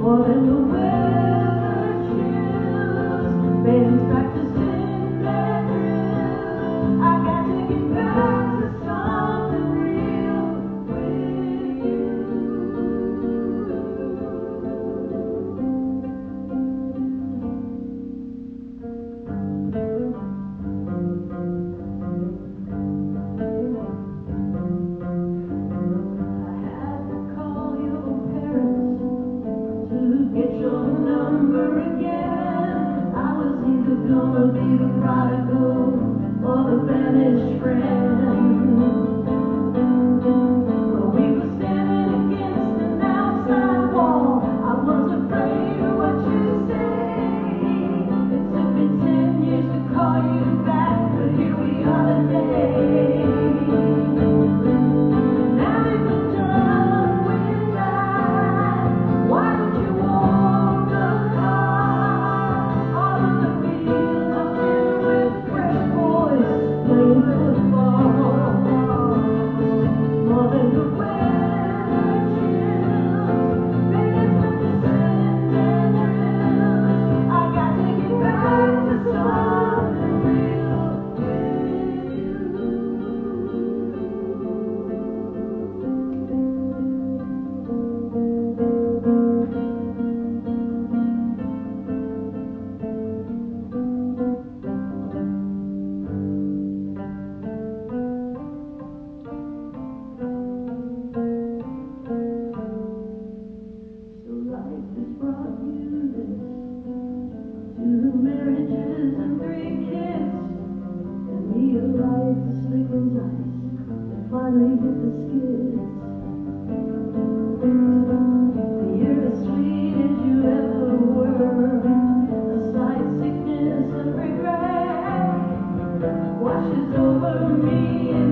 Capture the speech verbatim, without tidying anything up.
more than the weather chills. Bands practicing their drills. I got to get back to something real with you. I had to call your parents to get your number again. I was either gonna be the prodigal or the vanished friend. Well, we were standing against an outside wall. I was afraid of what you'd say. It took me ten years to call you back, but here we are today. Now that we're done with that, why don't you walk the path? All of the fields are filled with fresh boys playing football. More than the weather chills, bands practicing their drills. I got to get back to something real with you. So life has brought you this, two marriages and three kids, and me a life slick as ice that finally hit the skids. You're as sweet as you ever were, a slight sickness of regret washes over me and